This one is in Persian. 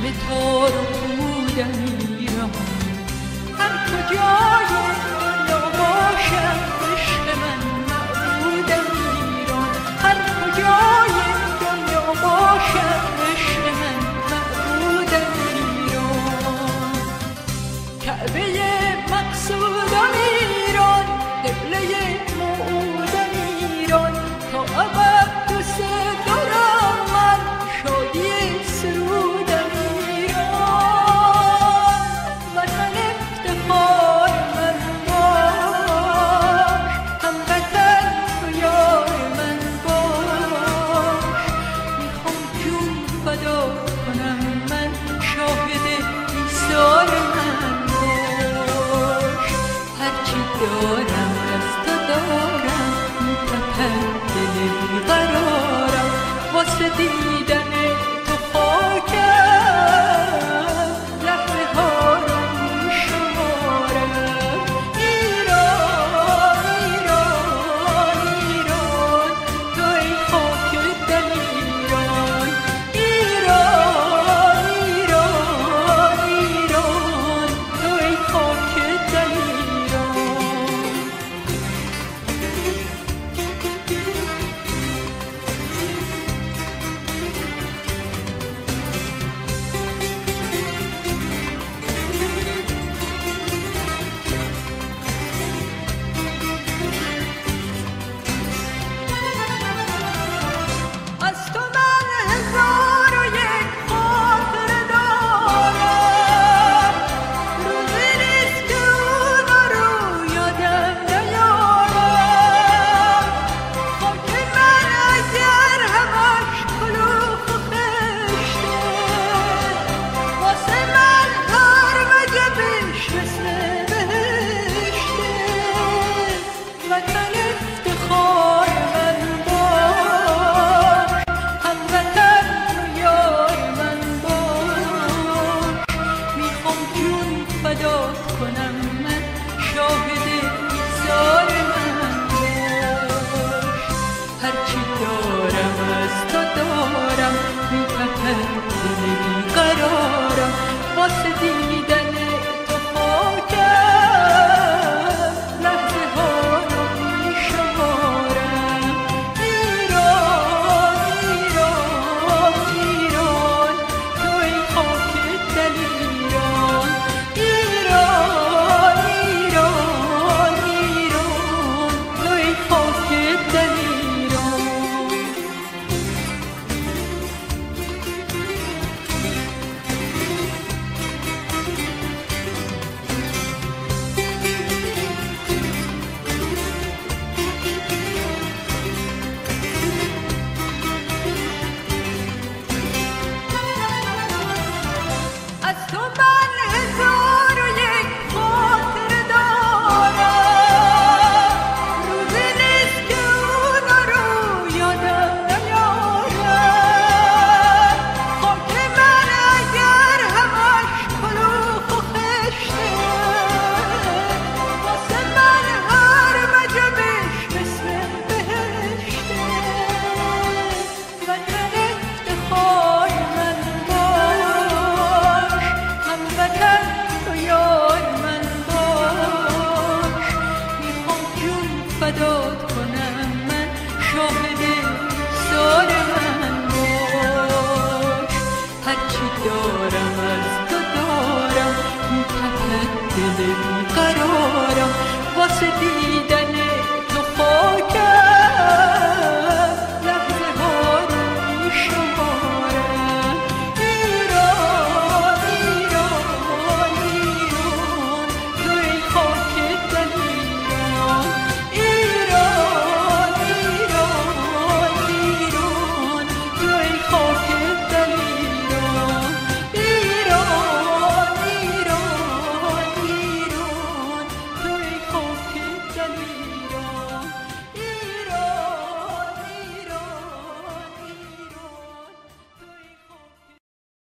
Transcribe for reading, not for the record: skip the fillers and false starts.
تو رو بودم ایران، هر کجای دنیا باشم عشق من معبودم ایران، هر کجای دنیا باشم عشق من معبودم ایران. کعبه مقصودم ایران، قبله موعودم ایران، تا ابد دوست دارم من شادی سرودم ایران. وطن افتخار من باش، هموطن تو یار من باش، میخوام جون فدا کنم من شاهد ایثار من باش. هرچی دارم از تو دارم، میتپد دل بیقرارم، واسه دیدن تو خاکم لحظه ها رو میشمارم. ایران ایران ایران، تو ای خاک دل ایران، ایران ایران ایران، تو ای خاک دل ایران. از تو من هزار و یک خاطره دارم، روزی نیست که اونا رو یادم نیارم. خاک من اگر همش کلوخ و خشته، واسه من هر وجبش مثل بهشته. وطن افتخار من باش، هموطن تو یار من باش، میخوام جون فدا کنم من شاهد ایثار من باش. هرچی دارم از تو دارم، میتپد دل بیقرارم، واسه دیدن تو خاکم لحظه ها رو میشمارم. ایران ایران ایران، تو ای خاک دل ایران، ایران ایران ایران، تو ای خاک دل ایران. از تو من هزار و یک خاطره دارم، روزی نیست که اونا رو یادم نیارم. خاک من اگر همش کلوخ و خشته، واسه من هر وجبش مثل بهشته. وطن افتخار من باش، هموطن تو یار من باش، میخوام جون فدات کنم من شاهد ایثار من باش. هرچی دارم از تو دارم، میتپد دل بیقرارم، واسه